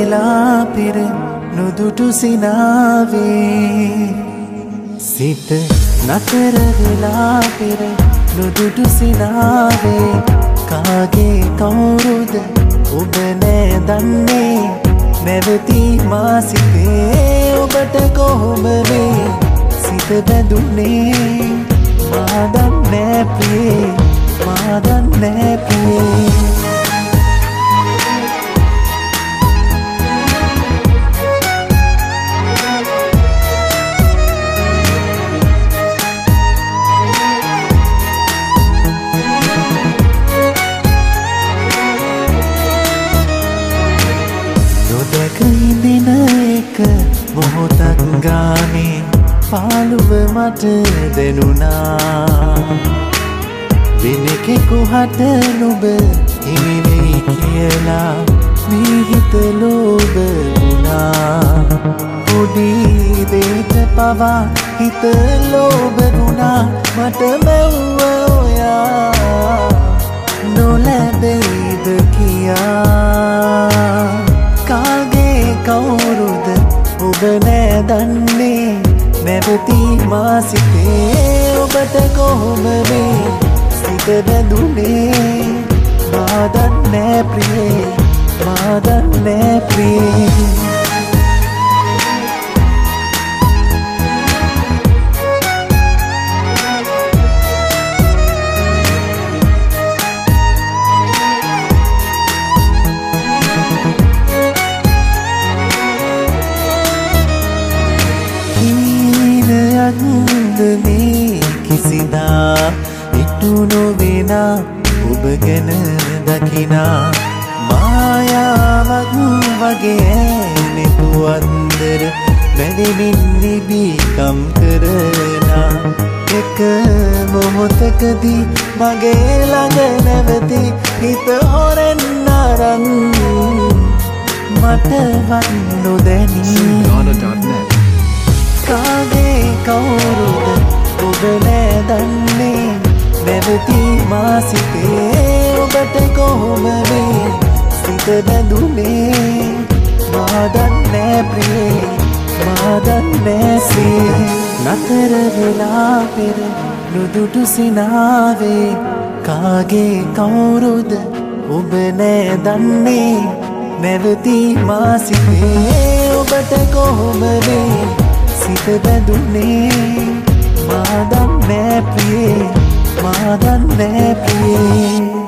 වෙලා පෙර නුදුටු සිනාවේ සිත නතර වෙලා පෙර නුදුටු සිනාවේ කාගේ කවුරුද ඔබ නෑ දන්නේ නැවති මා සිතේ ඔබට කොහොම වේ සිත බැඳුනේ මා දන්නේ ප්‍රියේ මා දන්නේ ප්‍රියේ ඉඳින එක මොහොතක් ගානේ පාළුව මට දැනුණා වෙන කෙකුහට නුඹ හිමිවෙයි කියලා මේ හිත ලෝභ වුණා පොඩි දෙයට පවා හිත ලෝභ වුණා මට මැව්ව ඔයා නොලැබෙයිද කියා කාගේ කවුරුද ඔබ නෑ දන්නේ නැවති මා සිතේ ඔබට කොහොම වේ සිත බැඳුනේ මා දන්නේ ප්‍රියේ මා දන්නේ ප්‍රියේ මේ කිසිදා ඉටු නොවෙනා ඔබ ගැන දකිනා මායාවක් වගේ නෙතු අන්දර බැඳෙමින් නිබිකම් කරනා එක මොහොතකදී මගේ ළඟ නැවති හිත හොරෙන් අරන් මට වත් නොදැනී කාගේ කවුරුද ඔබ නෑ දන්නේ නැවති මා සිතේ ඔබට කොහොම වේ සිත බැඳුනේ මා දන්නේ ප්‍රියේ මා දන්නේ ප්‍රියේ නතර වෙලා පෙර නුදුටු සිනාවේ කාගේ කවුරුද ඔබ නෑ දන්නේ නැවති මා සිතේ ඔබට කොහොම වේ සිත බැඳුනේ මා දන්නේ ප්‍රියේ මා දන්නේ ප්‍රියේ